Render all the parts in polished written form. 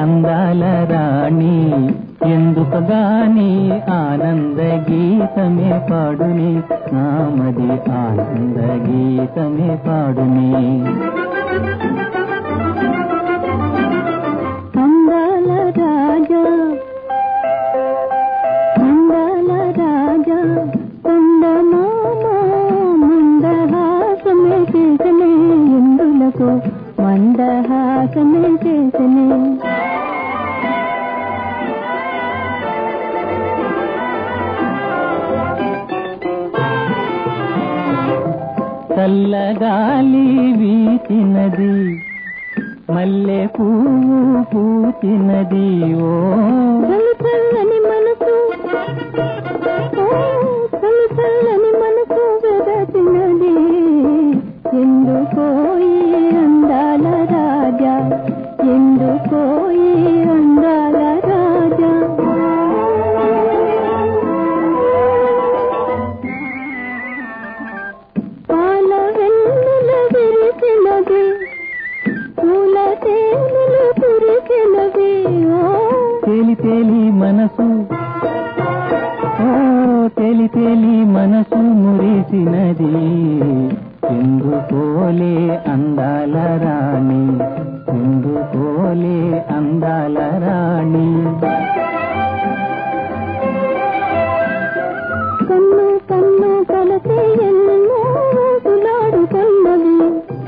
అందాల రాణి ఎందుకుగాని ఆనంద గీతమే పాడుని నామది ఆనంద గీతమే పాడుని అందాల రాజా అందాల రాజా కొండమామ మందహాసమే చేసనే ఎందులకు మందహాసమే చేసనే చల్లగాలి వీచినది మల్లె పువ్వు పూచినది ఓ చల్లని మనసు చల్లని మనసు వెదచినది ఎందుకోయి అందాల రాజా ఎందుకోయి అందాల రాజా పాల వెన్నెల విరిచినది పూల తేనెలు కురిసినవి తేలి తేలి మనసు తేలి తేలి మనసు మురిసినది ఎందుకోలే అందాల రాణి ఎందుకోలే అందాల రాణి కన్ను కన్ను కలిసి ఎన్నో తులాడుకున్నవి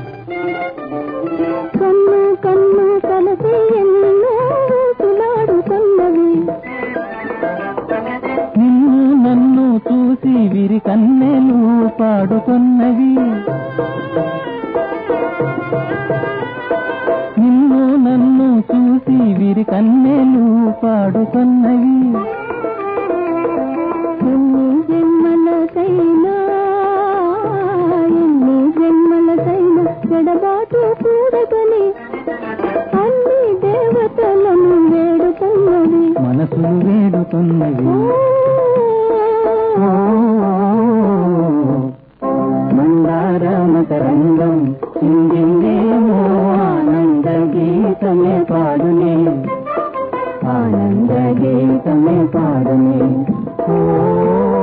కన్ను కన్ను కలిసి ఎన్నో తులాడుకున్నవి నిన్ను నన్ను చూసి విరి కన్నెలు పాడుతున్నవి నిన్ను నన్ను చూసి విరి కన్నెలు పాడుతున్నవి ఎన్ని జన్మలకైనా జడబాటు కూడదని అన్ని దేవతలను వేడుతున్నవి మనసులు వేడుతున్నవి మందారమకరంగం చిందిందేమో ఆనంద గీతమే పాడునే ఆనంద గీతమే పాడునే ఓ